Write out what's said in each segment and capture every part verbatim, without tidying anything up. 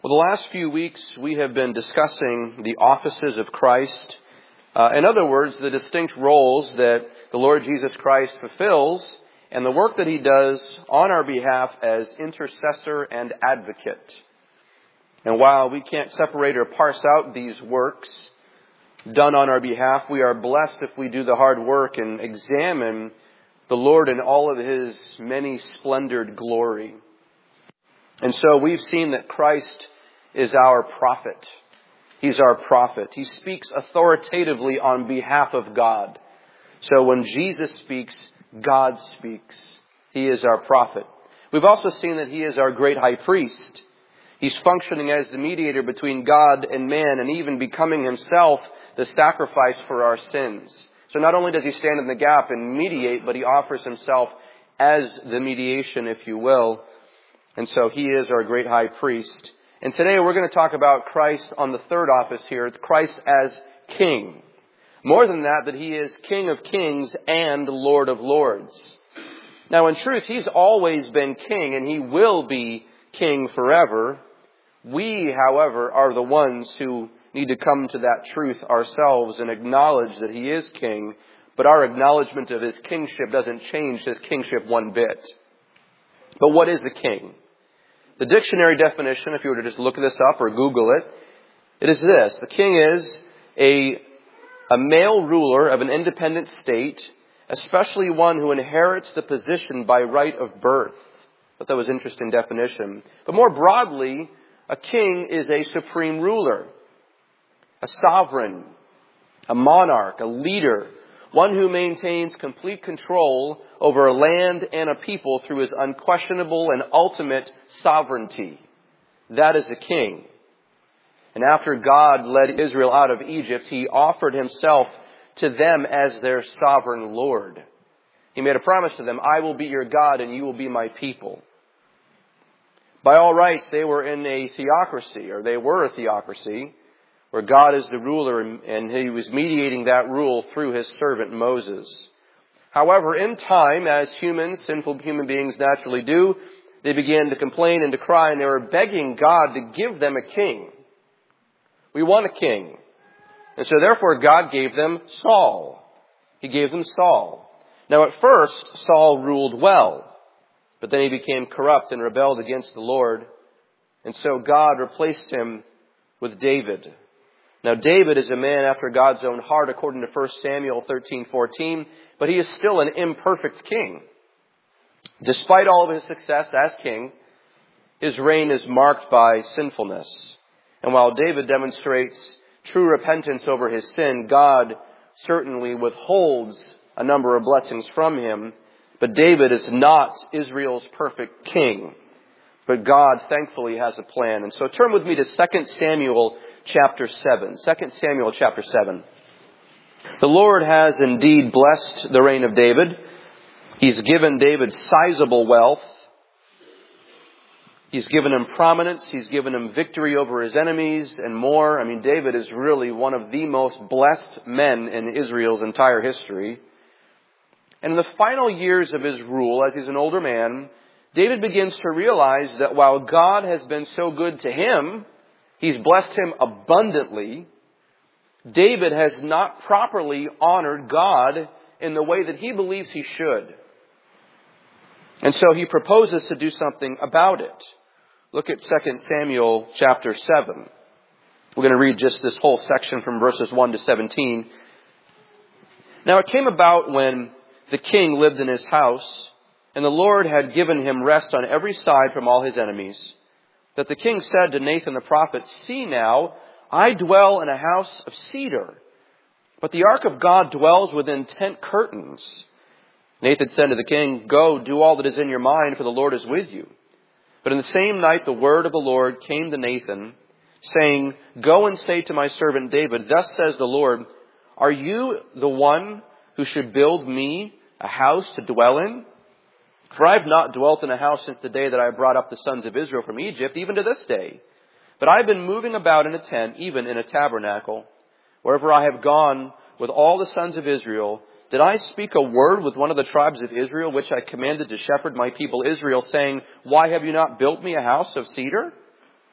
For the last few weeks, we have been discussing the offices of Christ. Uh, in other words, the distinct roles that the Lord Jesus Christ fulfills and the work that He does on our behalf as intercessor and advocate. And while we can't separate or parse out these works done on our behalf, we are blessed if we do the hard work and examine the Lord in all of His many splendored glory. And so we've seen that Christ is our prophet. He's our prophet. He speaks authoritatively on behalf of God. So when Jesus speaks, God speaks. He is our prophet. We've also seen that He is our great high priest. He's functioning as the mediator between God and man, and even becoming Himself the sacrifice for our sins. So not only does He stand in the gap and mediate, but He offers Himself as the mediation, if you will. And so He is our great high priest. And today we're going to talk about Christ on the third office here, Christ as King. More than that, that He is King of kings and Lord of lords. Now in truth, He's always been King and He will be King forever. We, however, are the ones who need to come to that truth ourselves and acknowledge that He is King, but our acknowledgement of His kingship doesn't change His kingship one bit. But what is a king? The dictionary definition, if you were to just look this up or Google it, it is this. The king is a, a male ruler of an independent state, especially one who inherits the position by right of birth. I thought that was an interesting definition. But more broadly, a king is a supreme ruler, a sovereign, a monarch, a leader, one who maintains complete control over a land and a people through his unquestionable and ultimate sovereignty. That is a king. And after God led Israel out of Egypt, He offered Himself to them as their sovereign Lord. He made a promise to them, I will be your God and you will be my people. By all rights, they were in a theocracy, or they were a theocracy, where God is the ruler and He was mediating that rule through His servant Moses. However, in time, as humans, sinful human beings naturally do, they began to complain and to cry, and they were begging God to give them a king. We want a king. And so therefore God gave them Saul. He gave them Saul. Now at first, Saul ruled well, but then he became corrupt and rebelled against the Lord. And so God replaced him with David. Now David is a man after God's own heart, according to First Samuel thirteen fourteen, but he is still an imperfect king. Despite all of his success as king, his reign is marked by sinfulness. And while David demonstrates true repentance over his sin, God certainly withholds a number of blessings from him. But David is not Israel's perfect king. But God thankfully has a plan. And so turn with me to Second Samuel chapter seven. Second Samuel chapter seven. The Lord has indeed blessed the reign of David. He's given David sizable wealth. He's given him prominence. He's given him victory over his enemies and more. I mean, David is really one of the most blessed men in Israel's entire history. And in the final years of his rule, as he's an older man, David begins to realize that while God has been so good to him, He's blessed him abundantly, David has not properly honored God in the way that he believes he should. And so he proposes to do something about it. Look at Second Samuel chapter seven. We're going to read just this whole section from verses one to seventeen. Now it came about when the king lived in his house, and the Lord had given him rest on every side from all his enemies, that the king said to Nathan the prophet, See now, I dwell in a house of cedar, but the ark of God dwells within tent curtains. Nathan said to the king, Go, do all that is in your mind, for the Lord is with you. But in the same night the word of the Lord came to Nathan, saying, Go and say to my servant David, Thus says the Lord, Are you the one who should build me a house to dwell in? For I have not dwelt in a house since the day that I brought up the sons of Israel from Egypt, even to this day. But I have been moving about in a tent, even in a tabernacle. Wherever I have gone with all the sons of Israel, did I speak a word with one of the tribes of Israel, which I commanded to shepherd my people Israel, saying, Why have you not built me a house of cedar?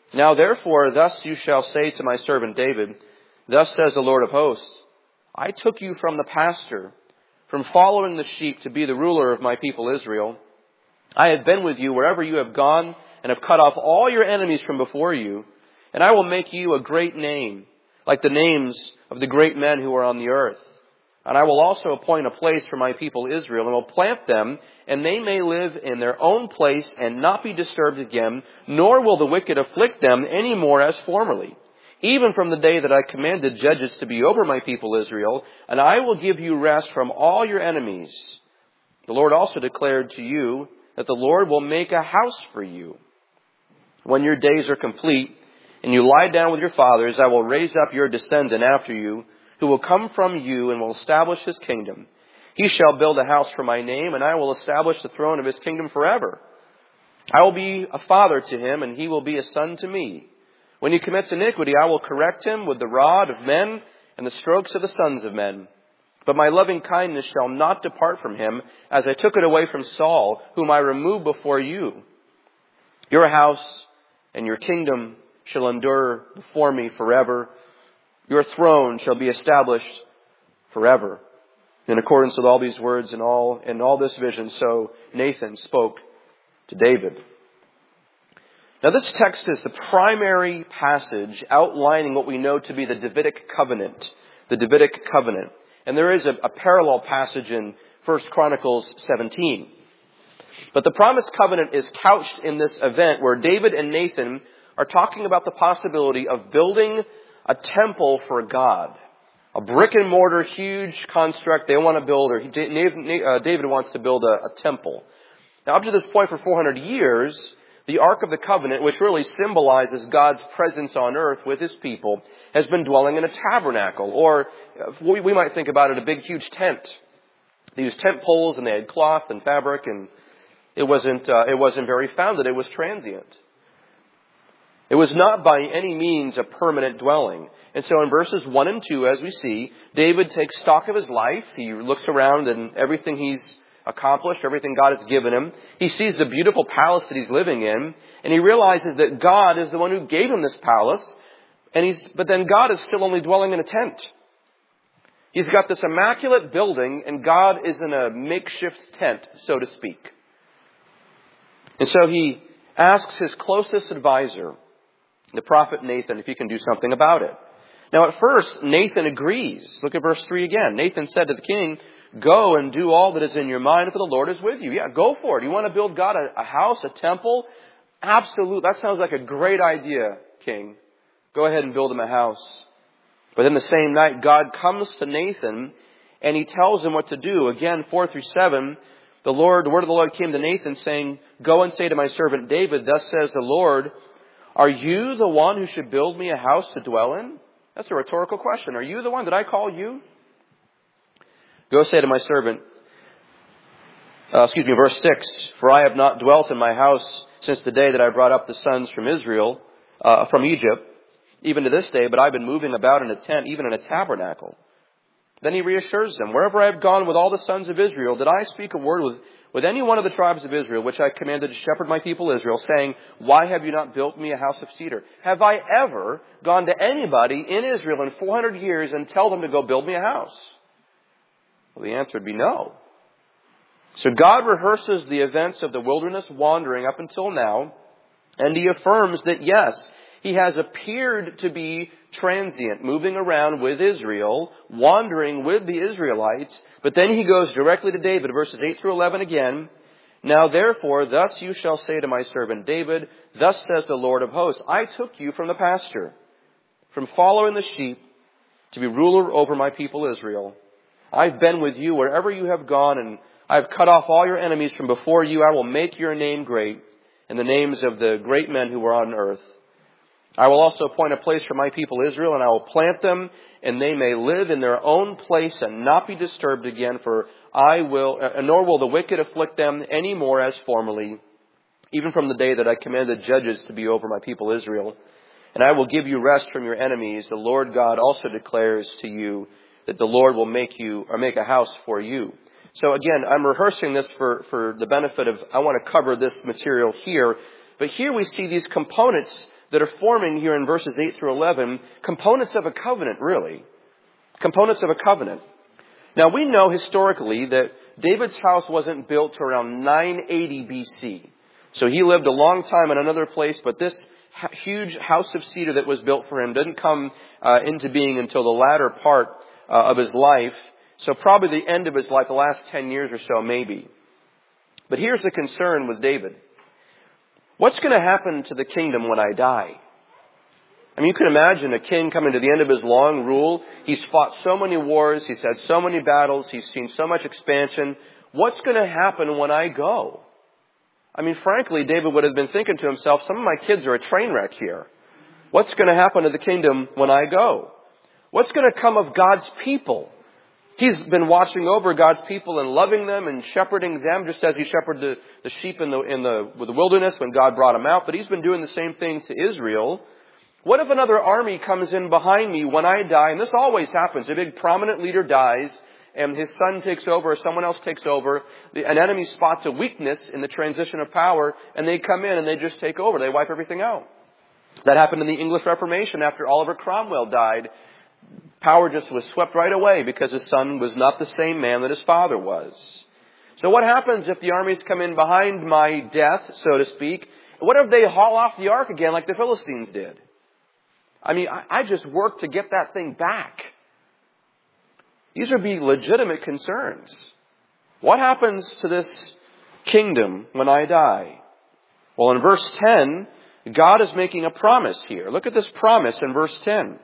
Now therefore, thus you shall say to my servant David, thus says the Lord of hosts, I took you from the pasture, from following the sheep to be the ruler of my people Israel. I have been with you wherever you have gone and have cut off all your enemies from before you. And I will make you a great name, like the names of the great men who are on the earth. And I will also appoint a place for my people Israel, and will plant them, and they may live in their own place and not be disturbed again, nor will the wicked afflict them any more as formerly, even from the day that I commanded judges to be over my people Israel, and I will give you rest from all your enemies. The Lord also declared to you that the Lord will make a house for you. When your days are complete, and you lie down with your fathers, I will raise up your descendant after you, who will come from you and will establish his kingdom. He shall build a house for my name, and I will establish the throne of his kingdom forever. I will be a father to him, and he will be a son to me. When he commits iniquity, I will correct him with the rod of men and the strokes of the sons of men. But my loving kindness shall not depart from him, as I took it away from Saul, whom I removed before you. Your house and your kingdom shall endure before me forever. Your throne shall be established forever. In accordance with all these words and all and all this vision, so Nathan spoke to David. Now this text is the primary passage outlining what we know to be the Davidic covenant. The Davidic covenant. And there is a, a parallel passage in First Chronicles seventeen. But the promised covenant is couched in this event where David and Nathan are talking about the possibility of building a temple for God. A brick and mortar, huge construct they want to build, or David wants to build a, a temple. Now up to this point for four hundred years, the Ark of the Covenant, which really symbolizes God's presence on earth with his people, has been dwelling in a tabernacle, or we might think about it, a big huge tent. They used tent poles and they had cloth and fabric, and it wasn't, uh, it wasn't very founded, it was transient. It was not by any means a permanent dwelling. And so in verses one and two, as we see, David takes stock of his life. He looks around and everything he's accomplished, everything God has given him. He sees the beautiful palace that he's living in, and he realizes that God is the one who gave him this palace. And he's, but then God is still only dwelling in a tent. He's got this immaculate building, and God is in a makeshift tent, so to speak. And so he asks his closest advisor, the prophet Nathan, if he can do something about it. Now at first, Nathan agrees. Look at verse three again. Nathan said to the king, go and do all that is in your mind, for the Lord is with you. Yeah, go for it. You want to build God a, a house, a temple? Absolutely. That sounds like a great idea, king. Go ahead and build him a house. But in the same night, God comes to Nathan and he tells him what to do. Again, four through seven, the Lord, the word of the Lord came to Nathan saying, go and say to my servant David, thus says the Lord, are you the one who should build me a house to dwell in? That's a rhetorical question. Are you the one? Did I call you? Go say to my servant, uh, excuse me, verse six, for I have not dwelt in my house since the day that I brought up the sons from Israel, uh, from Egypt, even to this day, but I've been moving about in a tent, even in a tabernacle. Then he reassures them, wherever I have gone with all the sons of Israel, did I speak a word with, with any one of the tribes of Israel, which I commanded to shepherd my people Israel, saying, why have you not built me a house of cedar? Have I ever gone to anybody in Israel in four hundred years and tell them to go build me a house? Well, the answer would be no. So God rehearses the events of the wilderness wandering up until now, and he affirms that yes, he has appeared to be transient, moving around with Israel, wandering with the Israelites, but then he goes directly to David, verses eight through eleven again. Now therefore, thus you shall say to my servant David, thus says the Lord of hosts, I took you from the pasture, from following the sheep, to be ruler over my people Israel. I've been with you wherever you have gone, and I've cut off all your enemies from before you. I will make your name great, and the names of the great men who are on earth. I will also appoint a place for my people Israel, and I will plant them, and they may live in their own place and not be disturbed again, for I will, uh, nor will the wicked afflict them any more as formerly, even from the day that I commanded judges to be over my people Israel. And I will give you rest from your enemies. The Lord God also declares to you that the Lord will make you, or make a house for you. So again, I'm rehearsing this for, for the benefit of, I want to cover this material here. But here we see these components that are forming here in verses eight through eleven, components of a covenant, really. Components of a covenant. Now, we know historically that David's house wasn't built to around nine eighty B C. So he lived a long time in another place, but this huge house of cedar that was built for him didn't come uh, into being until the latter part uh, of his life. So probably the end of his life, the last ten years or so, maybe. But here's the concern with David. What's going to happen to the kingdom when I die? I mean, you can imagine a king coming to the end of his long rule. He's fought so many wars. He's had so many battles. He's seen so much expansion. What's going to happen when I go? I mean, frankly, David would have been thinking to himself, some of my kids are a train wreck here. What's going to happen to the kingdom when I go? What's going to come of God's people? He's been watching over God's people and loving them and shepherding them, just as he shepherded the, the sheep in the, in the, the wilderness when God brought them out. But he's been doing the same thing to Israel. What if another army comes in behind me when I die? And this always happens. A big prominent leader dies, and his son takes over, or someone else takes over. An enemy spots a weakness in the transition of power, and they come in and they just take over. They wipe everything out. That happened in the English Reformation after Oliver Cromwell died. Power just was swept right away because his son was not the same man that his father was. So what happens if the armies come in behind my death, so to speak? What if they haul off the ark again like the Philistines did? I mean, I just worked to get that thing back. These would be legitimate concerns. What happens to this kingdom when I die? Well, in verse ten, God is making a promise here. Look at this promise in verse ten.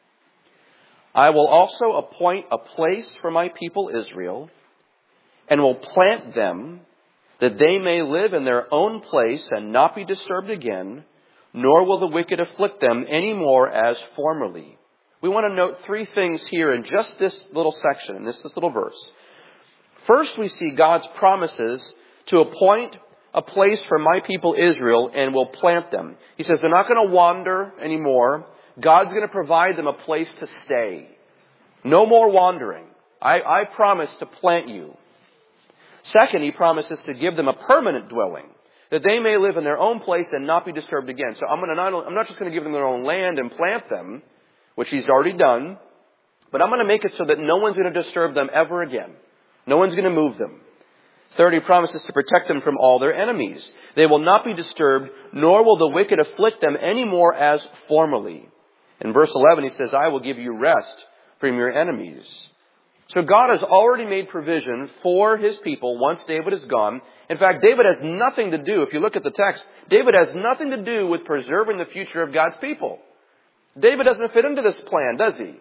I will also appoint a place for my people Israel, and will plant them, that they may live in their own place and not be disturbed again, nor will the wicked afflict them any more as formerly. We want to note three things here in just this little section, in this, this little verse. First, we see God's promises to appoint a place for my people Israel and will plant them. He says they're not going to wander anymore. God's going to provide them a place to stay. No more wandering. I, I promise to plant you. Second, he promises to give them a permanent dwelling, that they may live in their own place and not be disturbed again. So I'm, going to not, I'm not just going to give them their own land and plant them, which he's already done, but I'm going to make it so that no one's going to disturb them ever again. No one's going to move them. Third, he promises to protect them from all their enemies. They will not be disturbed, nor will the wicked afflict them any more as formerly. In verse eleven, he says, I will give you rest from your enemies. So God has already made provision for his people once David is gone. In fact, David has nothing to do, if you look at the text, David has nothing to do with preserving the future of God's people. David doesn't fit into this plan, does he?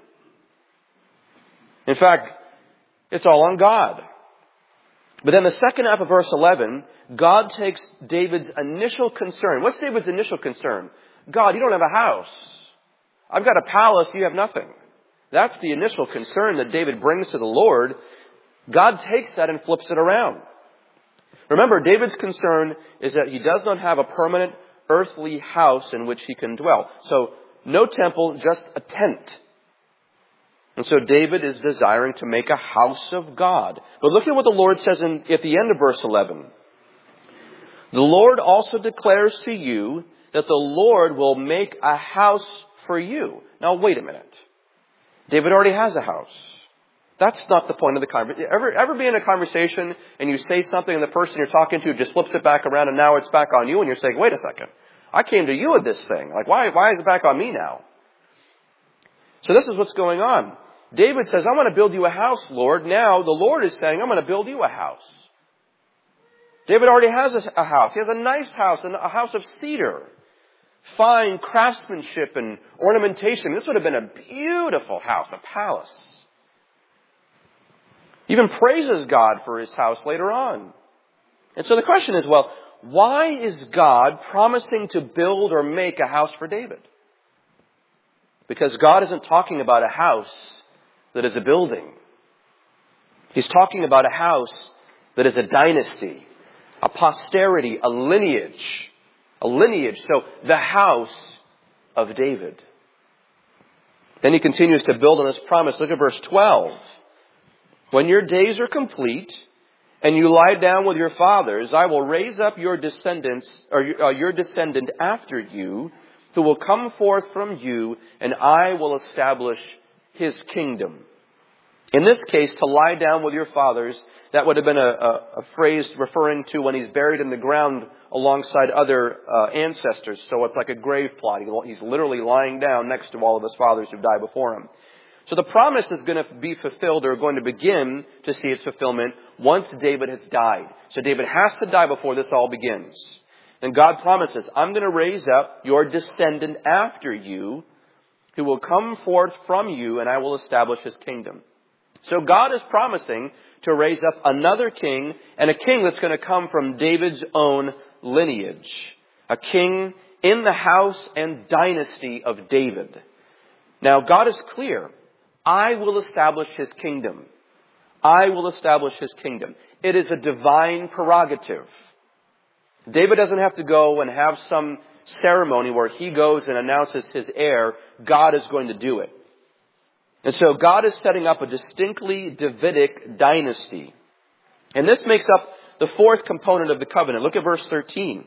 In fact, it's all on God. But then the second half of verse eleven, God takes David's initial concern. What's David's initial concern? God, you don't have a house. I've got a palace, you have nothing. That's the initial concern that David brings to the Lord. God takes that and flips it around. Remember, David's concern is that he does not have a permanent earthly house in which he can dwell. So, no temple, just a tent. And so David is desiring to make a house of God. But look at what the Lord says in, at the end of verse eleven. The Lord also declares to you that the Lord will make a house for you. Now, wait a minute. David already has a house. That's not the point of the conversation. Ever, ever be in a conversation and you say something and the person you're talking to just flips it back around and now it's back on you and you're saying, wait a second. I came to you with this thing. Like, why, why is it back on me now? So this is what's going on. David says, I want to build you a house, Lord. Now the Lord is saying, I'm going to build you a house. David already has a house. He has a nice house, a house of cedar. Fine craftsmanship and ornamentation. This would have been a beautiful house, a palace. He even praises God for his house later on. And so the question is, well, why is God promising to build or make a house for David? Because God isn't talking about a house that is a building. He's talking about a house that is a dynasty, a posterity, a lineage. A lineage. So the house of David. Then he continues to build on this promise. Look at verse twelve. When your days are complete and you lie down with your fathers, I will raise up your descendants, or your descendant after you, who will come forth from you, and I will establish his kingdom. In this case, to lie down with your fathers, that would have been a, a, a phrase referring to when he's buried in the ground alongside other uh, ancestors. So it's like a grave plot. He's literally lying down next to all of his fathers who died before him. So the promise is going to be fulfilled, or going to begin to see its fulfillment once David has died. So David has to die before this all begins. And God promises, I'm going to raise up your descendant after you, who will come forth from you, and I will establish his kingdom. So God is promising to raise up another king, and a king that's going to come from David's own lineage. A king in the house and dynasty of David. Now, God is clear. I will establish his kingdom. I will establish his kingdom. It is a divine prerogative. David doesn't have to go and have some ceremony where he goes and announces his heir. God is going to do it. And so God is setting up a distinctly Davidic dynasty. And this makes up the fourth component of the covenant. Look at verse thirteen.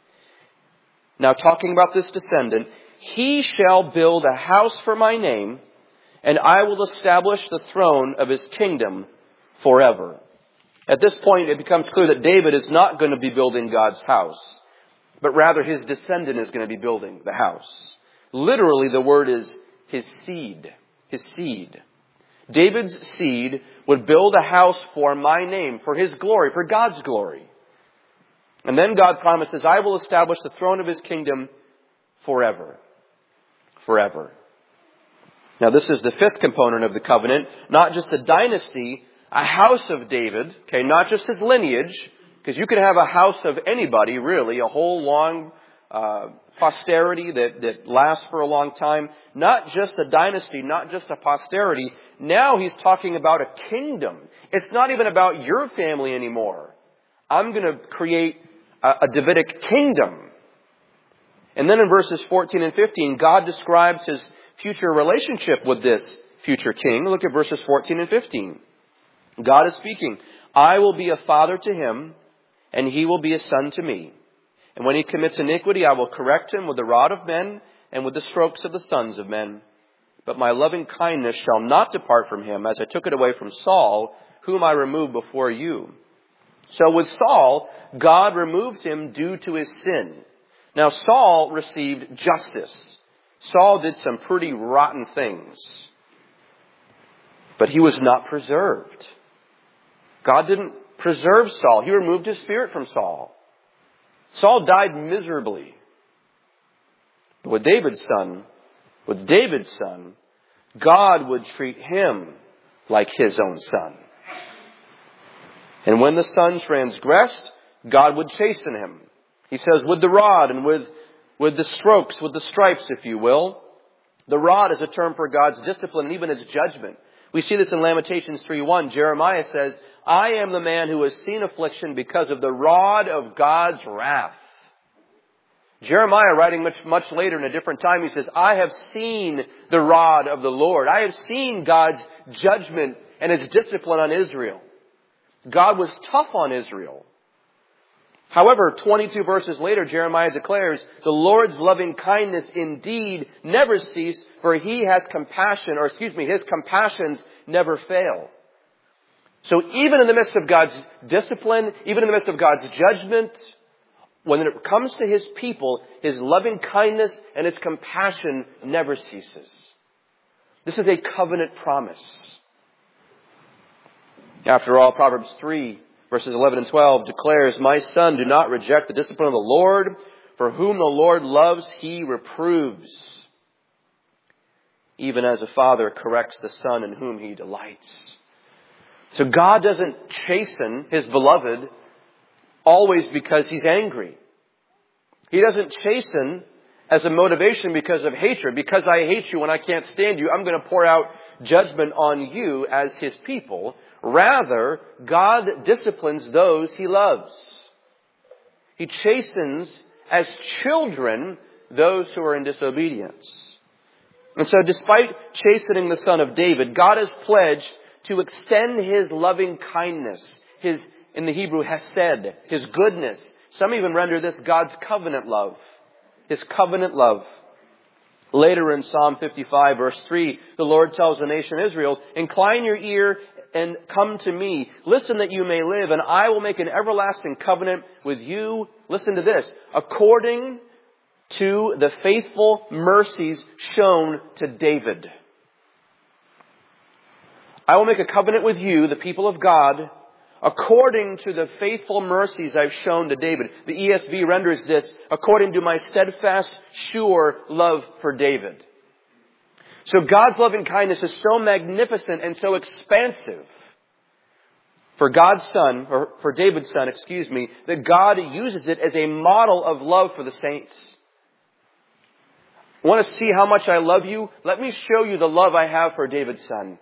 Now, talking about this descendant, he shall build a house for my name, and I will establish the throne of his kingdom forever. At this point, it becomes clear that David is not going to be building God's house, but rather his descendant is going to be building the house. Literally, the word is his seed. His seed. David's seed would build a house for my name, for his glory, for God's glory. And then God promises, I will establish the throne of his kingdom forever. Forever. Now, this is the fifth component of the covenant, not just a dynasty, a house of David, okay, not just his lineage, because you can have a house of anybody, really, a whole long uh, posterity that, that lasts for a long time. Not just a dynasty, not just a posterity. Now he's talking about a kingdom. It's not even about your family anymore. I'm going to create a, a Davidic kingdom. And then in verses fourteen and fifteen, God describes his future relationship with this future king. Look at verses fourteen and fifteen. God is speaking. I will be a father to him, and he will be a son to me. And when he commits iniquity, I will correct him with the rod of men and with the strokes of the sons of men. But my loving kindness shall not depart from him, as I took it away from Saul, whom I removed before you. So with Saul, God removed him due to his sin. Now Saul received justice. Saul did some pretty rotten things. But he was not preserved. God didn't preserve Saul. He removed his spirit from Saul. Saul died miserably. But with David's son, with David's son, God would treat him like his own son. And when the son transgressed, God would chasten him. He says, with the rod and with, with the strokes, with the stripes, if you will. The rod is a term for God's discipline and even his judgment. We see this in Lamentations three one. Jeremiah says, I am the man who has seen affliction because of the rod of God's wrath. Jeremiah, writing much, much later in a different time, he says, I have seen the rod of the Lord. I have seen God's judgment and his discipline on Israel. God was tough on Israel. However, twenty-two verses later, Jeremiah declares, the Lord's loving kindness indeed never cease, for he has compassion, or excuse me, his compassions never fail. So even in the midst of God's discipline, even in the midst of God's judgment, when it comes to his people, his loving kindness and his compassion never ceases. This is a covenant promise. After all, Proverbs three, verses eleven and twelve declares, my son, do not reject the discipline of the Lord, for whom the Lord loves, he reproves. Even as a father corrects the son in whom he delights. So God doesn't chasten his beloved always because he's angry. He doesn't chasten as a motivation because of hatred. Because I hate you and I can't stand you, I'm going to pour out judgment on you as his people. Rather, God disciplines those he loves. He chastens as children those who are in disobedience. And so despite chastening the son of David, God has pledged to extend his loving kindness, his, in the Hebrew, hesed, his goodness. Some even render this God's covenant love. His covenant love. Later in Psalm fifty-five, verse three, the Lord tells the nation of Israel, incline your ear and come to me. Listen that you may live, and I will make an everlasting covenant with you. Listen to this. According to the faithful mercies shown to David. I will make a covenant with you, the people of God, according to the faithful mercies I've shown to David. The E S V renders this, according to my steadfast, sure love for David. So God's loving kindness is so magnificent and so expansive for God's son, or for David's son, excuse me, that God uses it as a model of love for the saints. Want to see how much I love you? Let me show you the love I have for David's son.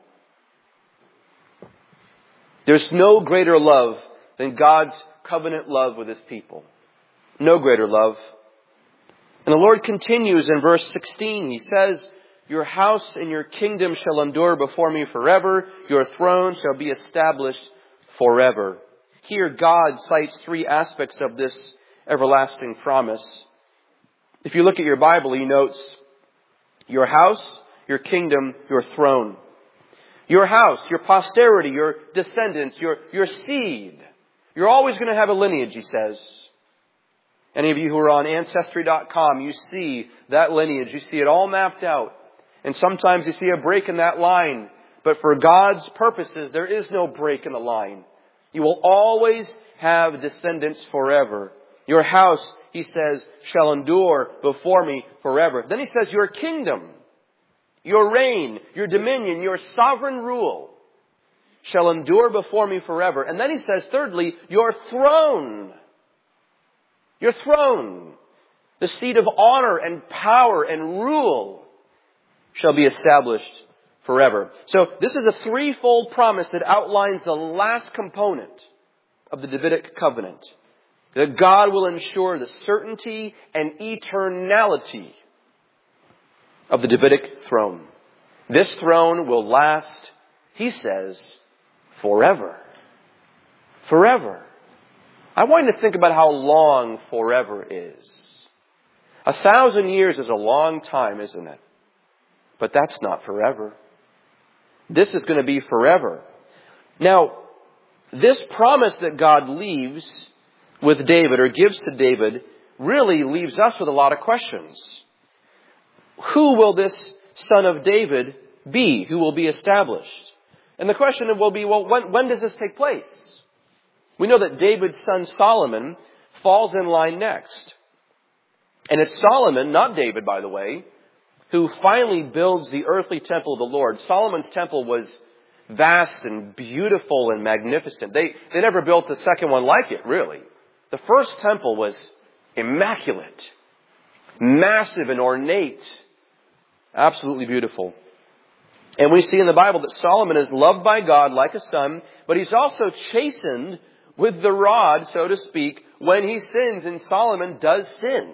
There's no greater love than God's covenant love with His people. No greater love. And the Lord continues in verse sixteen. He says, your house and your kingdom shall endure before me forever. Your throne shall be established forever. Here God cites three aspects of this everlasting promise. If you look at your Bible, He notes your house, your kingdom, your throne. Your house, your posterity, your descendants, your, your seed. You're always going to have a lineage, He says. Any of you who are on Ancestry dot com, you see that lineage. You see it all mapped out. And sometimes you see a break in that line. But for God's purposes, there is no break in the line. You will always have descendants forever. Your house, He says, shall endure before me forever. Then He says, your kingdom, your reign, your dominion, your sovereign rule shall endure before me forever. And then He says, thirdly, your throne, your throne, the seat of honor and power and rule shall be established forever. So this is a threefold promise that outlines the last component of the Davidic covenant. That God will ensure the certainty and eternality of the Davidic throne. This throne will last, He says, forever. Forever. I want you to think about how long forever is. A thousand years is a long time, isn't it? But that's not forever. This is going to be forever. Now, this promise that God leaves with David, or gives to David, really leaves us with a lot of questions. Who will this son of David be? Who will be established? And the question will be, well, when, when does this take place? We know that David's son Solomon falls in line next. And it's Solomon, not David, by the way, who finally builds the earthly temple of the Lord. Solomon's temple was vast and beautiful and magnificent. They, they never built the second one like it, really. The first temple was immaculate, massive and ornate, absolutely beautiful. And we see in the Bible that Solomon is loved by God like a son, but he's also chastened with the rod, so to speak, when he sins, and Solomon does sin.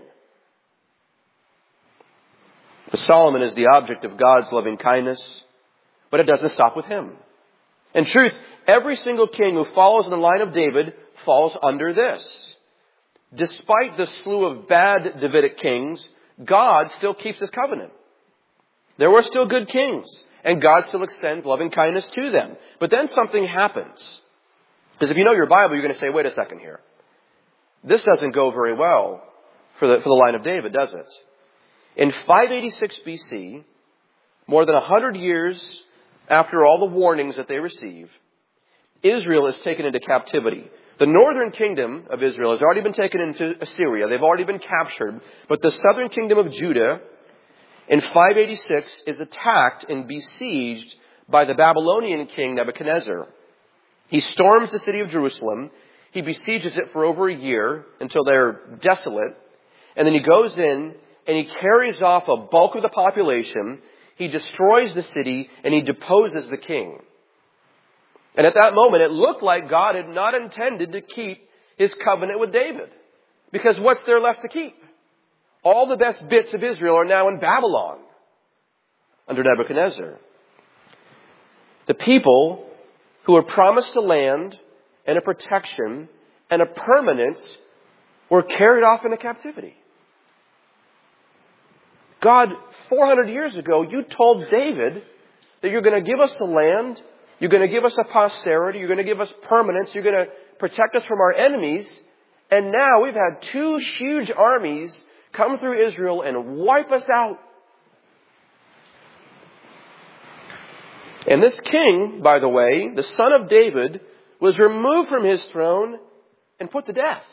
But Solomon is the object of God's loving kindness, but it doesn't stop with him. In truth, every single king who follows in the line of David falls under this. Despite the slew of bad Davidic kings, God still keeps His covenant. There were still good kings, and God still extends loving kindness to them. But then something happens. Because if you know your Bible, you're going to say, wait a second here. This doesn't go very well for the, for the line of David, does it? In five eighty-six B C, more than one hundred years after all the warnings that they receive, Israel is taken into captivity. The northern kingdom of Israel has already been taken into Assyria. They've already been captured. But the southern kingdom of Judah in five eighty-six is attacked and besieged by the Babylonian king Nebuchadnezzar. He storms the city of Jerusalem. He besieges it for over a year until they're desolate. And then he goes in and he carries off a bulk of the population. He destroys the city and he deposes the king. And at that moment, it looked like God had not intended to keep His covenant with David. Because what's there left to keep? All the best bits of Israel are now in Babylon under Nebuchadnezzar. The people who were promised a land and a protection and a permanence were carried off into captivity. God, four hundred years ago, you told David that you're going to give us the land, you're going to give us a posterity, you're going to give us permanence, you're going to protect us from our enemies. And now we've had two huge armies come through Israel and wipe us out. And this king, by the way, the son of David, was removed from his throne and put to death.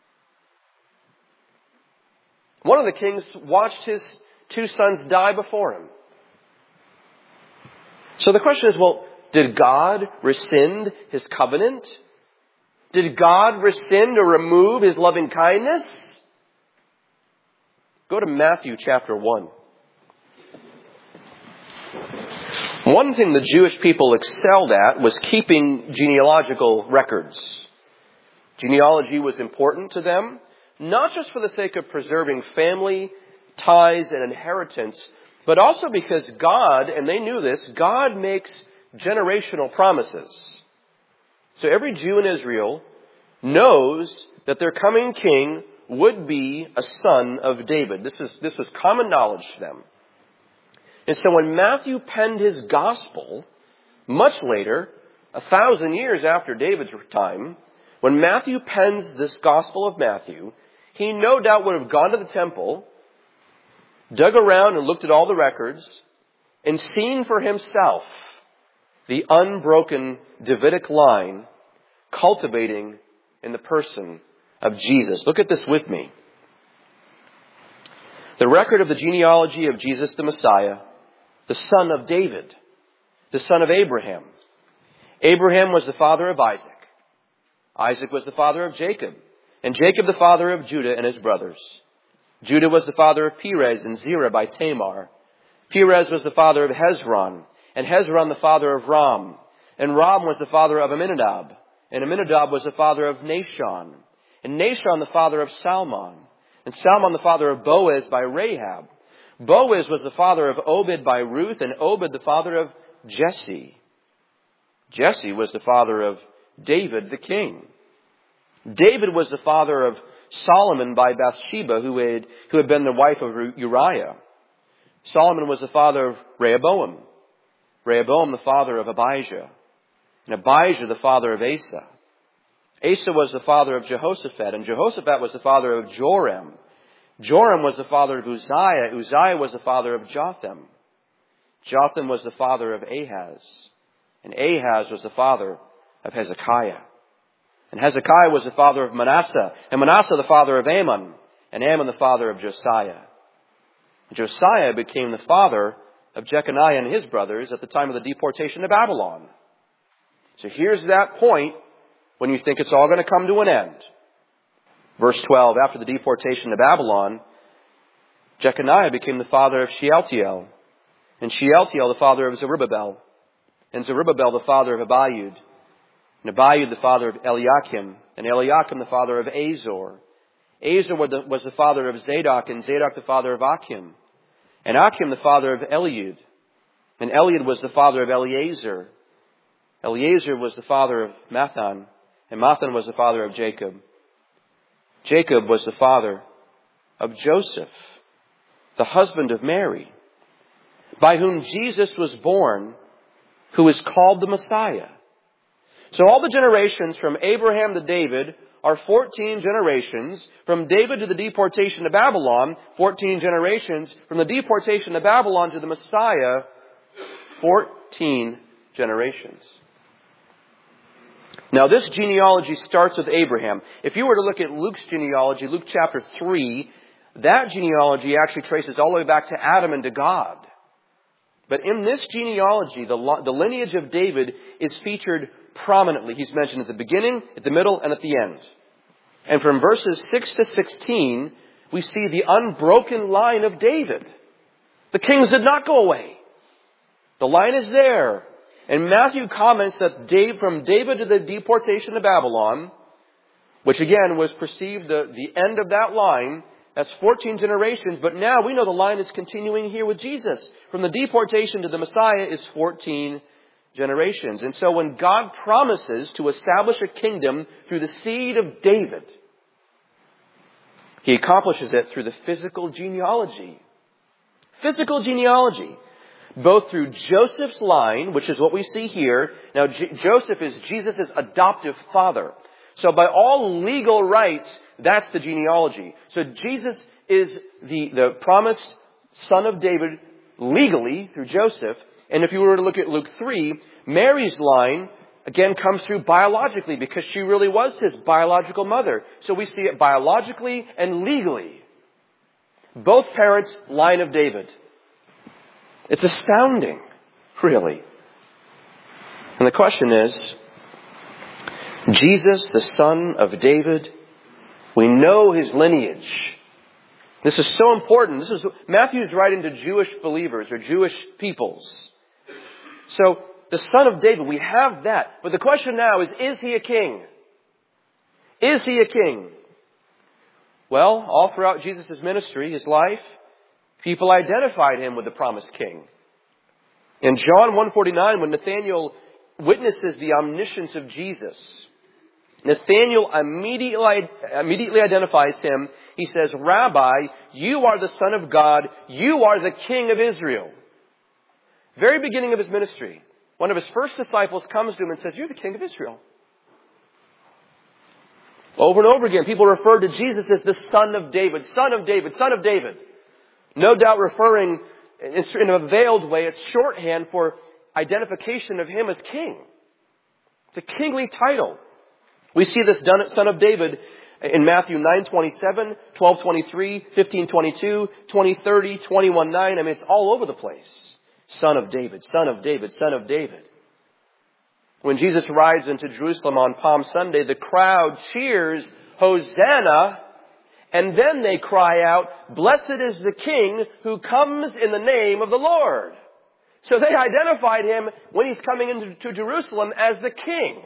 One of the kings watched his two sons die before him. So the question is, well, did God rescind his covenant? Did God rescind or remove his loving kindness? Go to Matthew chapter one. One thing the Jewish people excelled at was keeping genealogical records. Genealogy was important to them, not just for the sake of preserving family ties and inheritance, but also because God, and they knew this, God makes generational promises. So every Jew in Israel knows that their coming king would be a son of David. This is, this was common knowledge to them. And so when Matthew penned his gospel, much later, a thousand years after David's time, when Matthew pens this gospel of Matthew, he no doubt would have gone to the temple, dug around and looked at all the records, and seen for himself the unbroken Davidic line cultivating in the person of Jesus. Look at this with me. The record of the genealogy of Jesus the Messiah, the son of David, the son of Abraham. Abraham was the father of Isaac. Isaac was the father of Jacob, and Jacob the father of Judah and his brothers. Judah was the father of Perez and Zerah by Tamar. Perez was the father of Hezron, and Hezron the father of Ram. And Ram was the father of Amminadab, and Amminadab was the father of Nahshon. And Nahshon the father of Salmon, and Salmon the father of Boaz by Rahab. Boaz was the father of Obed by Ruth, and Obed the father of Jesse. Jesse was the father of David the king. David was the father of Solomon by Bathsheba, who had, who had been the wife of Uriah. Solomon was the father of Rehoboam. Rehoboam the father of Abijah. And Abijah the father of Asa. Asa was the father of Jehoshaphat, and Jehoshaphat was the father of Joram. Joram was the father of Uzziah. Uzziah was the father of Jotham. Jotham was the father of Ahaz. And Ahaz was the father of Hezekiah. And Hezekiah was the father of Manasseh. And Manasseh the father of Ammon. And Ammon the father of Josiah. And Josiah became the father of Jeconiah and his brothers at the time of the deportation to Babylon. So here's that point when you think it's all going to come to an end. Verse twelve, after the deportation to Babylon, Jeconiah became the father of Shealtiel, and Shealtiel the father of Zerubbabel, and Zerubbabel the father of Abiud, and Abiud the father of Eliakim, and Eliakim the father of Azor. Azor was the father of Zadok, and Zadok the father of Achim, and Achim the father of Eliud, and Eliud was the father of Eleazar. Eleazar was the father of Mathan, and Mathan was the father of Jacob. Jacob was the father of Joseph, the husband of Mary, by whom Jesus was born, who is called the Messiah. So all the generations from Abraham to David are fourteen generations. From David to the deportation to Babylon, fourteen generations. From the deportation to Babylon to the Messiah, fourteen generations. Now this genealogy starts with Abraham. If you were to look at Luke's genealogy, Luke chapter three, that genealogy actually traces all the way back to Adam and to God. But in this genealogy, the, the lineage of David is featured prominently. He's mentioned at the beginning, at the middle, and at the end. And from verses six to sixteen, we see the unbroken line of David. The kings did not go away. The line is there. And Matthew comments that Dave, from David to the deportation to Babylon, which again was perceived the, the end of that line, that's fourteen generations. But now we know the line is continuing here with Jesus. From the deportation to the Messiah is fourteen generations. And so when God promises to establish a kingdom through the seed of David, He accomplishes it through the physical genealogy Physical genealogy. Both through Joseph's line, which is what we see here. Now, J- Joseph is Jesus' adoptive father. So by all legal rights, that's the genealogy. So Jesus is the, the promised son of David legally through Joseph. And if you were to look at Luke three, Mary's line, again, comes through biologically because she really was his biological mother. So we see it biologically and legally. Both parents, line of David. It's astounding, really. And the question is, Jesus, the son of David, we know his lineage. This is so important. This is Matthew's writing to Jewish believers or Jewish peoples. So, the son of David, we have that. But the question now is, is he a king? Is he a king? Well, all throughout Jesus' ministry, his life, people identified him with the promised king. In John one forty-nine, when Nathanael witnesses the omniscience of Jesus, Nathanael immediately, immediately identifies him. He says, Rabbi, you are the Son of God. You are the King of Israel. Very beginning of his ministry, one of his first disciples comes to him and says, you're the King of Israel. Over and over again, people referred to Jesus as the Son of David, Son of David, Son of David. No doubt referring in a veiled way, it's shorthand for identification of him as king. It's a kingly title. We see this done at Son of David in Matthew nine twenty-seven, twelve twenty-three, fifteen twenty-two, twenty thirty, twenty-one nine. I mean, it's all over the place. Son of David, Son of David, Son of David. When Jesus rides into Jerusalem on Palm Sunday, the crowd cheers, Hosanna, and then they cry out, blessed is the King who comes in the name of the Lord. So they identified him when he's coming into Jerusalem as the King.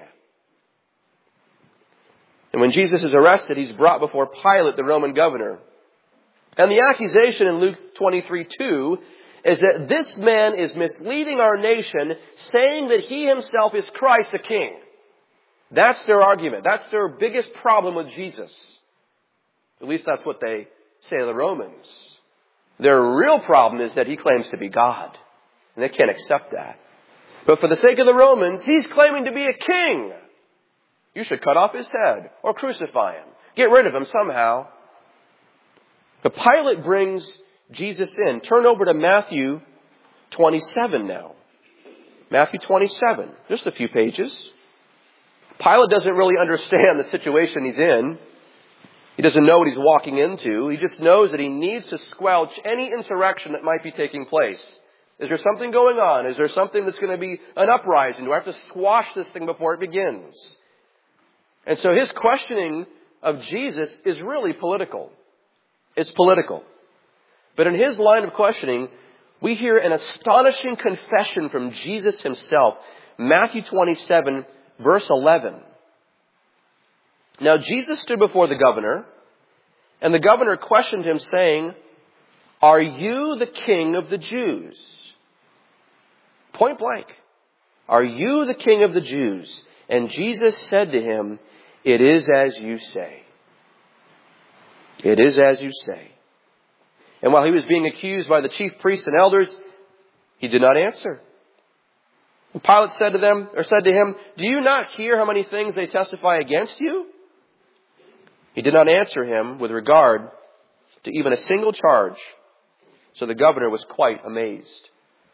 And when Jesus is arrested, he's brought before Pilate, the Roman governor. And the accusation in Luke twenty-three two is that this man is misleading our nation, saying that he himself is Christ the King. That's their argument. That's their biggest problem with Jesus. At least that's what they say to the Romans. Their real problem is that he claims to be God. And they can't accept that. But for the sake of the Romans, he's claiming to be a king. You should cut off his head or crucify him. Get rid of him somehow. But Pilate brings Jesus in. Turn over to Matthew twenty-seven now. Matthew twenty-seven. Just a few pages. Pilate doesn't really understand the situation he's in. He doesn't know what he's walking into. He just knows that he needs to squelch any insurrection that might be taking place. Is there something going on? Is there something that's going to be an uprising? Do I have to squash this thing before it begins? And so his questioning of Jesus is really political. It's political. But in his line of questioning, we hear an astonishing confession from Jesus himself. Matthew twenty-seven, verse eleven. Now Jesus stood before the governor, and the governor questioned him, saying, are you the King of the Jews? Point blank. Are you the King of the Jews? And Jesus said to him, it is as you say. It is as you say. And while he was being accused by the chief priests and elders, he did not answer. And Pilate said to them, or said to him, do you not hear how many things they testify against you? He did not answer him with regard to even a single charge. So the governor was quite amazed.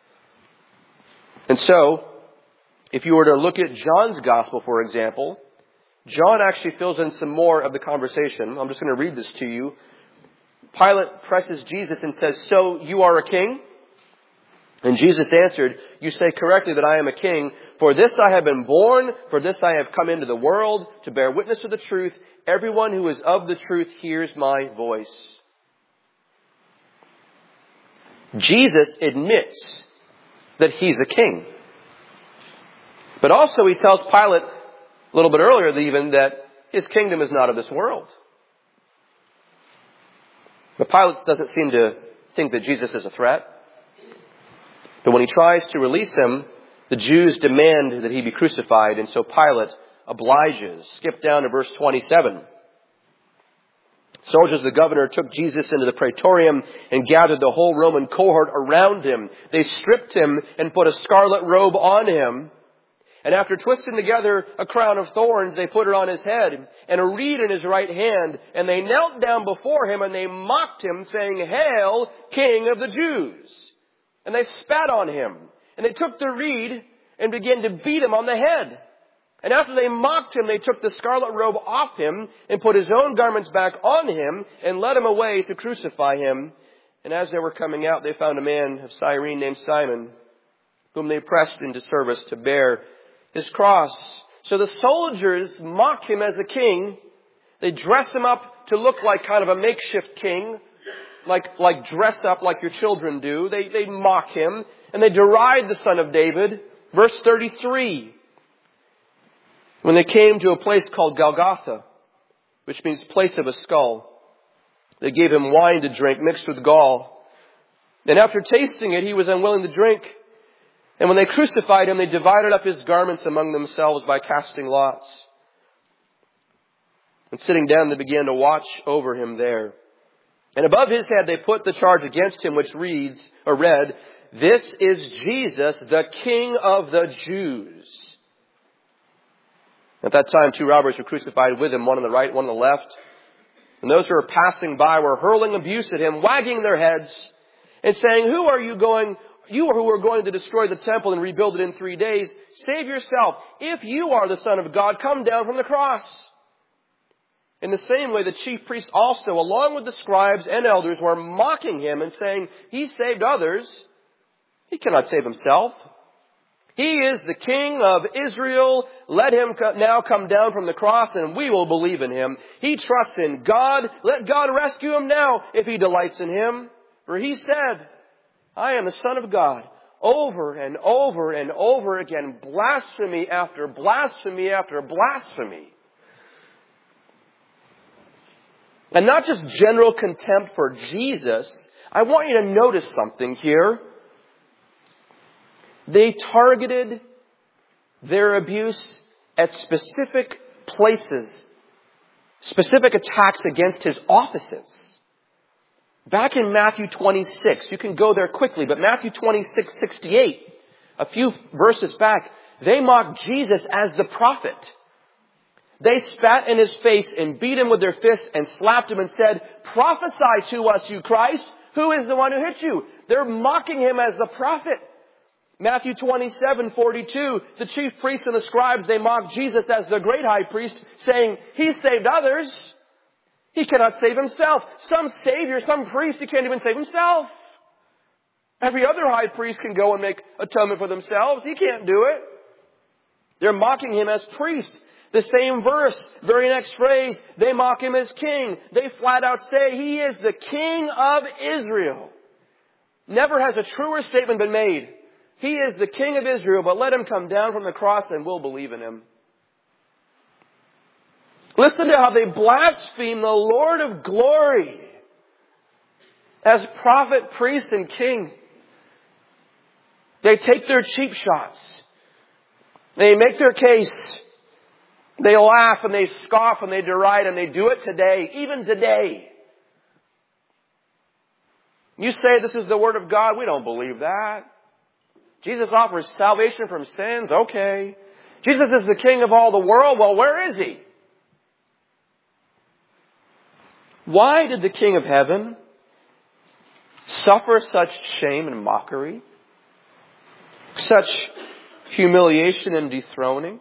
And so, if you were to look at John's gospel, for example, John actually fills in some more of the conversation. I'm just going to read this to you. Pilate presses Jesus and says, so you are a king? And Jesus answered, you say correctly that I am a king. For this I have been born, for this I have come into the world, to bear witness to the truth. Everyone who is of the truth hears my voice. Jesus admits that he's a king. But also he tells Pilate a little bit earlier even that his kingdom is not of this world. But Pilate doesn't seem to think that Jesus is a threat. But when he tries to release him, the Jews demand that he be crucified, and so Pilate obliges. Skip down to verse twenty-seven. Soldiers of the governor took Jesus into the praetorium and gathered the whole Roman cohort around him. They stripped him and put a scarlet robe on him. And after twisting together a crown of thorns, they put it on his head and a reed in his right hand. And they knelt down before him and they mocked him, saying, "Hail, King of the Jews!" And they spat on him. And they took the reed and began to beat him on the head. And after they mocked him, they took the scarlet robe off him and put his own garments back on him and led him away to crucify him. And as they were coming out, they found a man of Cyrene named Simon, whom they pressed into service to bear his cross. So the soldiers mock him as a king. They dress him up to look like kind of a makeshift king, like, like dress up like your children do. They, they mock him and they deride the Son of David. Verse thirty-three. When they came to a place called Golgotha, which means place of a skull, they gave him wine to drink mixed with gall. And after tasting it, he was unwilling to drink. And when they crucified him, they divided up his garments among themselves by casting lots. And sitting down, they began to watch over him there. And above his head, they put the charge against him, which reads, or read, "This is Jesus, the King of the Jews." At that time, two robbers were crucified with him, one on the right, one on the left. And those who were passing by were hurling abuse at him, wagging their heads, and saying, "Who are you going, you who are going to destroy the temple and rebuild it in three days? Save yourself. If you are the Son of God, come down from the cross." In the same way, the chief priests also, along with the scribes and elders, were mocking him and saying, "He saved others. He cannot save himself. He is the King of Israel. Let him now come down from the cross and we will believe in him. He trusts in God. Let God rescue him now if he delights in him. For he said, 'I am the Son of God.'" Over and over and over again, blasphemy after blasphemy after blasphemy. And not just general contempt for Jesus. I want you to notice something here. They targeted their abuse at specific places, specific attacks against his offices. Back in Matthew twenty-six, you can go there quickly, but Matthew twenty-six sixty-eight, a few verses back, they mocked Jesus as the prophet. They spat in his face and beat him with their fists and slapped him and said, "Prophesy to us, you Christ. Who is the one who hit you?" They're mocking him as the prophet. Matthew twenty-seven forty-two, the chief priests and the scribes, they mocked Jesus as the great high priest, saying, "He saved others. He cannot save himself." Some savior, some priest, he can't even save himself. Every other high priest can go and make atonement for themselves. He can't do it. They're mocking him as priest. The same verse, very next phrase, they mock him as king. They flat out say, "He is the King of Israel." Never has a truer statement been made. He is the King of Israel, but let him come down from the cross and we'll believe in him. Listen to how they blaspheme the Lord of glory as prophet, priest, and king. They take their cheap shots. They make their case. They laugh and they scoff and they deride, and they do it today, even today. You say this is the Word of God. We don't believe that. Jesus offers salvation from sins. Okay. Jesus is the King of all the world. Well, where is he? Why did the King of heaven suffer such shame and mockery? Such humiliation and dethroning?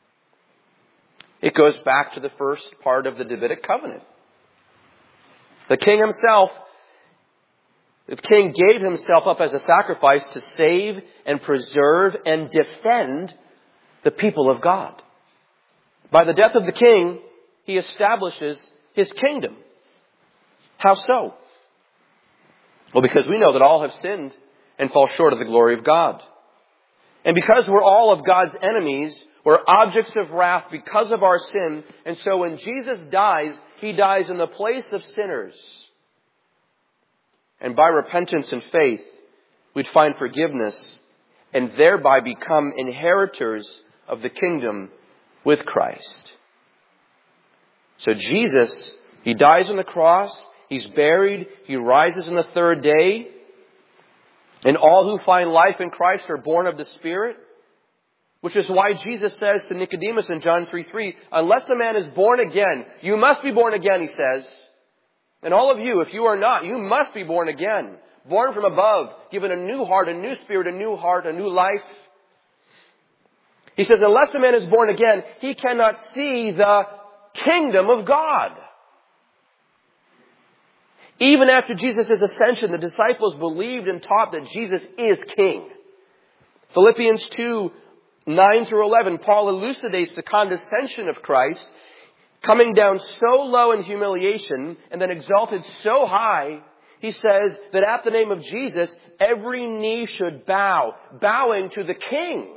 It goes back to the first part of the Davidic covenant. The king himself, the king gave himself up as a sacrifice to save and preserve and defend the people of God. By the death of the king, he establishes his kingdom. How so? Well, because we know that all have sinned and fall short of the glory of God. And because we're all of God's enemies, we're objects of wrath because of our sin. And so when Jesus dies, he dies in the place of sinners. And by repentance and faith, we'd find forgiveness and thereby become inheritors of the kingdom with Christ. So Jesus, He dies on the cross. He's buried. He rises on the third day. And all who find life in Christ are born of the Spirit. Which is why Jesus says to Nicodemus in John three three, unless a man is born again, you must be born again, he says. And all of you, if you are not, you must be born again. Born from above, given a new heart, a new spirit, a new heart, a new life. He says, unless a man is born again, he cannot see the kingdom of God. Even after Jesus' ascension, the disciples believed and taught that Jesus is King. Philippians two, nine through eleven, Paul elucidates the condescension of Christ, coming down so low in humiliation and then exalted so high. He says that at the name of Jesus, every knee should bow, bowing to the King.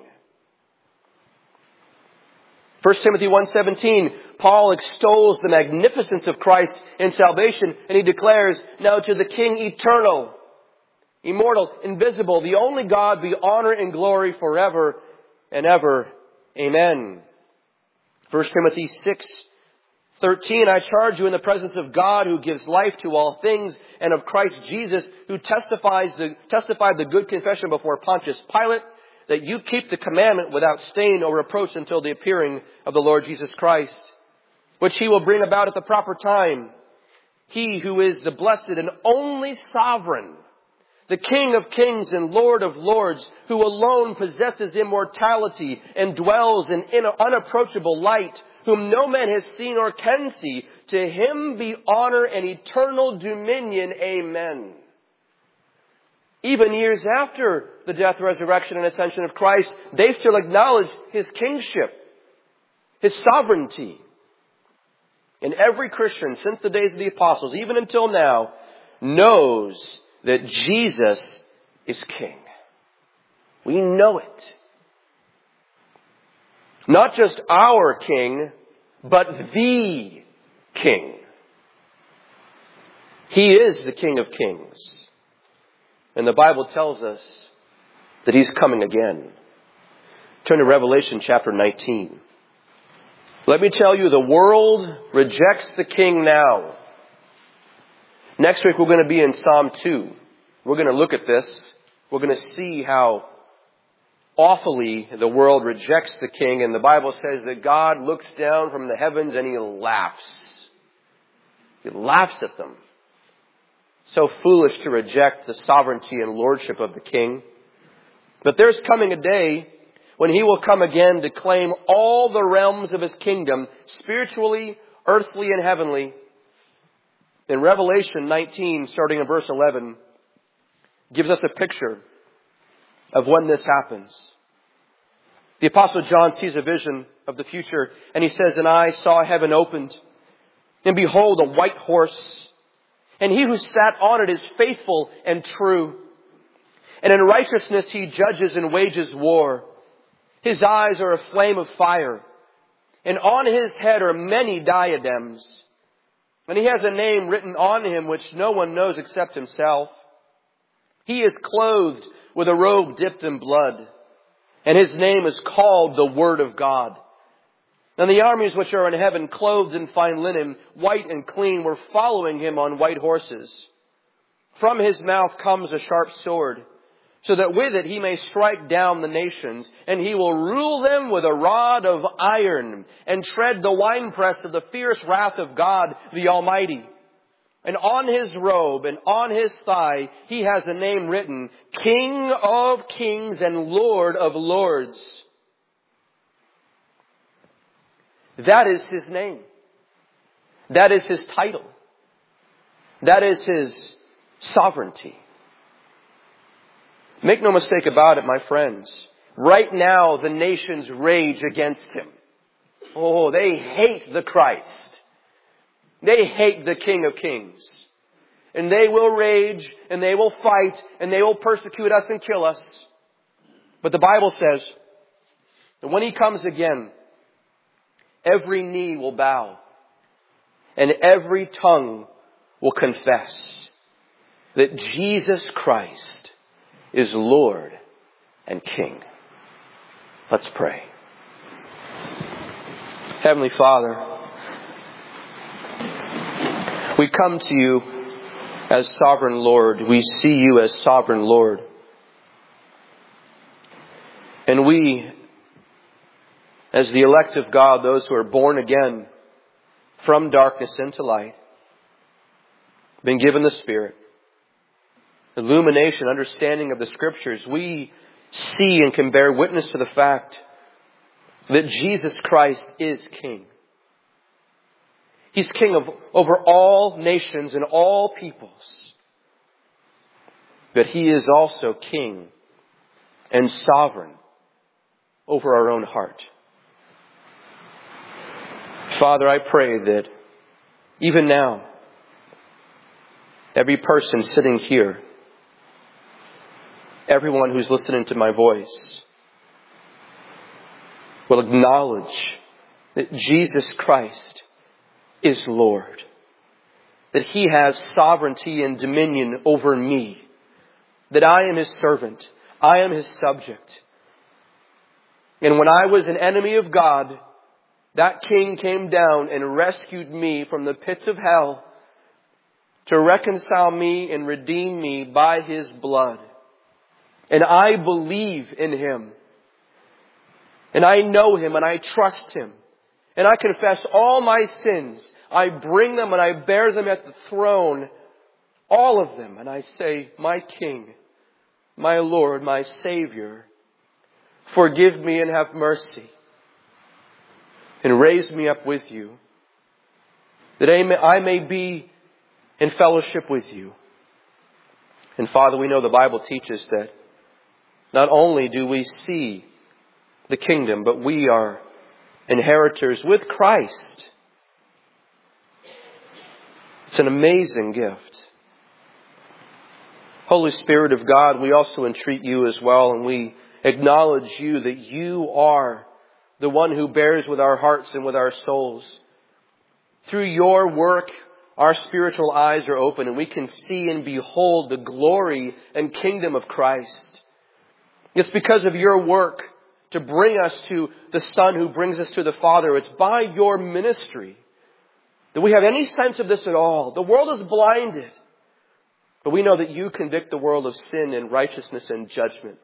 First Timothy one seventeen, Paul extols the magnificence of Christ in salvation, and he declares, now to the King eternal, immortal, invisible, the only God, be honor and glory forever and ever. Amen. First Timothy six thirteen, I charge you in the presence of God who gives life to all things, and of Christ Jesus who testifies the, testified the good confession before Pontius Pilate, that you keep the commandment without stain or reproach until the appearing of the Lord Jesus Christ, which he will bring about at the proper time. He who is the blessed and only sovereign, the King of kings and Lord of lords, who alone possesses immortality and dwells in unapproachable light, whom no man has seen or can see, to him be honor and eternal dominion. Amen. Even years after the death, resurrection, and ascension of Christ, they still acknowledge his kingship, his sovereignty. And every Christian, since the days of the apostles, even until now, knows that Jesus is King. We know it. Not just our King, but the King. He is the King of kings. And the Bible tells us that he's coming again. Turn to Revelation chapter nineteen. Let me tell you, the world rejects the King now. Next week we're going to be in Psalm two. We're going to look at this. We're going to see how awfully the world rejects the King. And the Bible says that God looks down from the heavens and he laughs. He laughs at them. So foolish to reject the sovereignty and lordship of the King. But there's coming a day when he will come again to claim all the realms of his kingdom, spiritually, earthly, and heavenly. In Revelation nineteen, starting in verse eleven, gives us a picture of when this happens. The Apostle John sees a vision of the future, and he says, and I saw heaven opened, and behold, a white horse. And he who sat on it is faithful and true. And in righteousness he judges and wages war. His eyes are a flame of fire. And on his head are many diadems. And he has a name written on him which no one knows except himself. He is clothed with a robe dipped in blood. And his name is called the Word of God. And the armies which are in heaven, clothed in fine linen, white and clean, were following him on white horses. From his mouth comes a sharp sword, so that with it he may strike down the nations, and he will rule them with a rod of iron, and tread the winepress of the fierce wrath of God the Almighty. And on his robe and on his thigh he has a name written, King of Kings and Lord of Lords. That is his name. That is his title. That is his sovereignty. Make no mistake about it, my friends. Right now, the nations rage against him. Oh, they hate the Christ. They hate the King of Kings. And they will rage, and they will fight, and they will persecute us and kill us. But the Bible says that when he comes again, every knee will bow, and every tongue will confess that Jesus Christ is Lord and King. Let's pray. Heavenly Father, We come to you as sovereign Lord. We see you as sovereign Lord. And we, as the elect of God, those who are born again from darkness into light, been given the Spirit, illumination, understanding of the Scriptures, we see and can bear witness to the fact that Jesus Christ is King. He's King of over all nations and all peoples. But He is also King and sovereign over our own heart. Father, I pray that even now, every person sitting here, everyone who's listening to my voice, will acknowledge that Jesus Christ is Lord. That He has sovereignty and dominion over me. That I am His servant. I am His subject. And when I was an enemy of God, that King came down and rescued me from the pits of hell to reconcile me and redeem me by His blood. And I believe in Him. And I know Him and I trust Him. And I confess all my sins. I bring them and I bear them at the throne. All of them. And I say, my King, my Lord, my Savior, forgive me and have mercy. And raise me up with you. That I may be in fellowship with you. And Father, we know the Bible teaches that not only do we see the kingdom, but we are inheritors with Christ. It's an amazing gift. Holy Spirit of God, we also entreat you as well, and we acknowledge you that you are the one who bears with our hearts and with our souls. Through your work, our spiritual eyes are open and we can see and behold the glory and kingdom of Christ. It's because of your work to bring us to the Son who brings us to the Father. It's by your ministry that we have any sense of this at all. The world is blinded. But we know that you convict the world of sin and righteousness and judgment.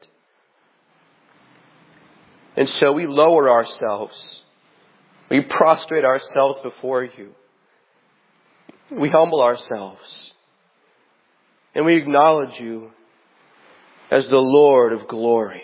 And so we lower ourselves. We prostrate ourselves before you. We humble ourselves. And we acknowledge you as the Lord of glory.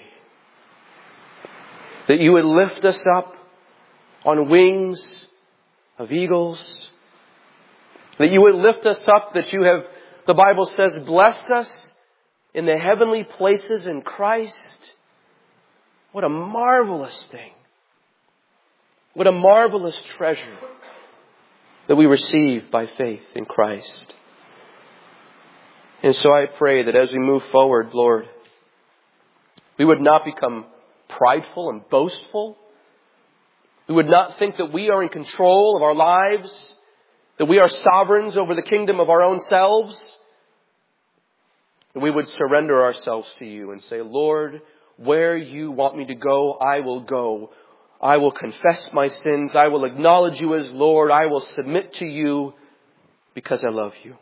That you would lift us up on wings of eagles. That you would lift us up, that you have, the Bible says, blessed us in the heavenly places in Christ. What a marvelous thing. What a marvelous treasure that we receive by faith in Christ. And so I pray that as we move forward, Lord, we would not become prideful and boastful. We would not think that we are in control of our lives, that we are sovereigns over the kingdom of our own selves. That we would surrender ourselves to you and say, Lord, where you want me to go, I will go. I will confess my sins. I will acknowledge you as Lord. I will submit to you because I love you.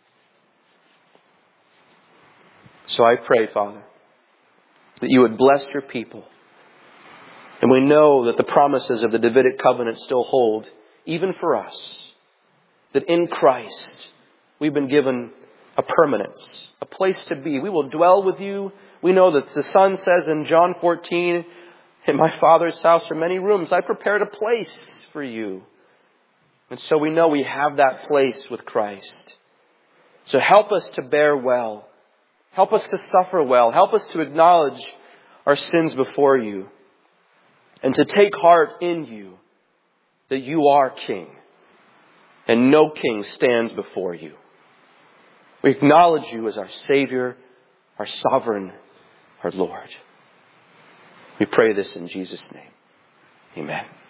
So I pray, Father, that you would bless your people. And we know that the promises of the Davidic covenant still hold, even for us. That in Christ, we've been given a permanence, a place to be. We will dwell with you. We know that the Son says in John fourteen, in my Father's house are many rooms. I prepared a place for you. And so we know we have that place with Christ. So help us to bear well. Help us to suffer well. Help us to acknowledge our sins before you. And to take heart in you that you are King. And no king stands before you. We acknowledge you as our Savior, our Sovereign, our Lord. We pray this in Jesus' name. Amen.